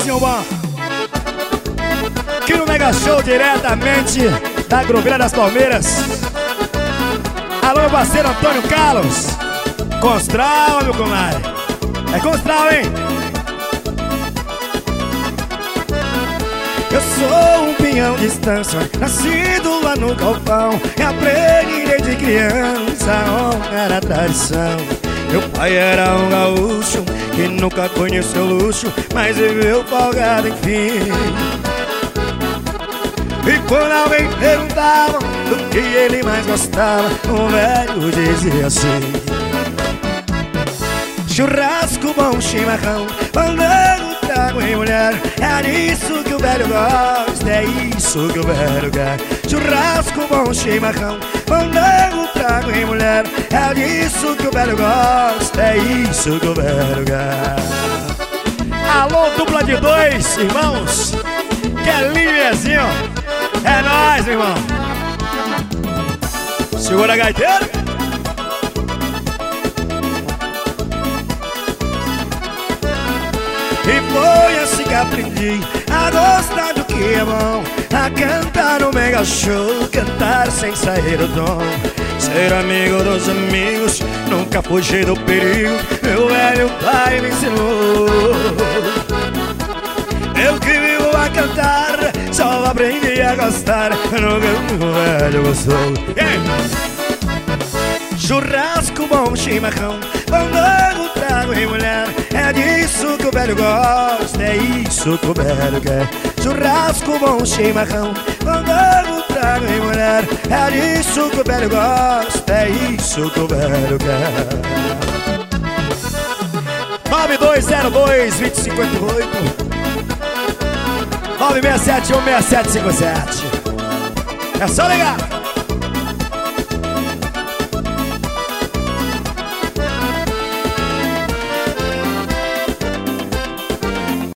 Vizinho bom. Aqui no Mega Show, diretamente da Grubeira das Palmeiras. Alô, meu parceiro Antônio Carlos. Constral, meu comadre. É Constral, hein? Eu sou um pinhão de estância, nascido lá no galpão, e aprendi desde criança a honrar a tradição. Meu pai era um gaúcho que nunca conheceu luxo, mas viveu folgado enfim. E quando alguém perguntava do que ele mais gostava, o velho dizia assim: churrasco, bom chimarrão, fandango, trago em mulher. É disso que o velho gosta, é isso que o velho quer. Churrasco, bom chimarrão, fandango, trago em mulher. É disso que o velho gosta, é isso que o velho quer. Alô, dupla de dois, irmãos. Que lindo, Ezinho. É nóis, meu irmão. Segura a gaiteira. E foi assim que aprendi a gostar do que é bom, a cantar no Mega Show, cantar sem sair do tom. Ser amigo dos amigos, nunca fugir do perigo, meu velho pai me ensinou. Eu que vivo a cantar, só aprendi a gostar no que o velho gostou. Churrasco, bom chimarrão, fandango, trago em mulher. É disso que o velho gosta, é isso que o velho quer. Churrasco, bom chimarrão, fandango, trago em mulher. É disso que o velho gosta, é isso que o velho quer. 9202-2058 967-16757. É só ligar.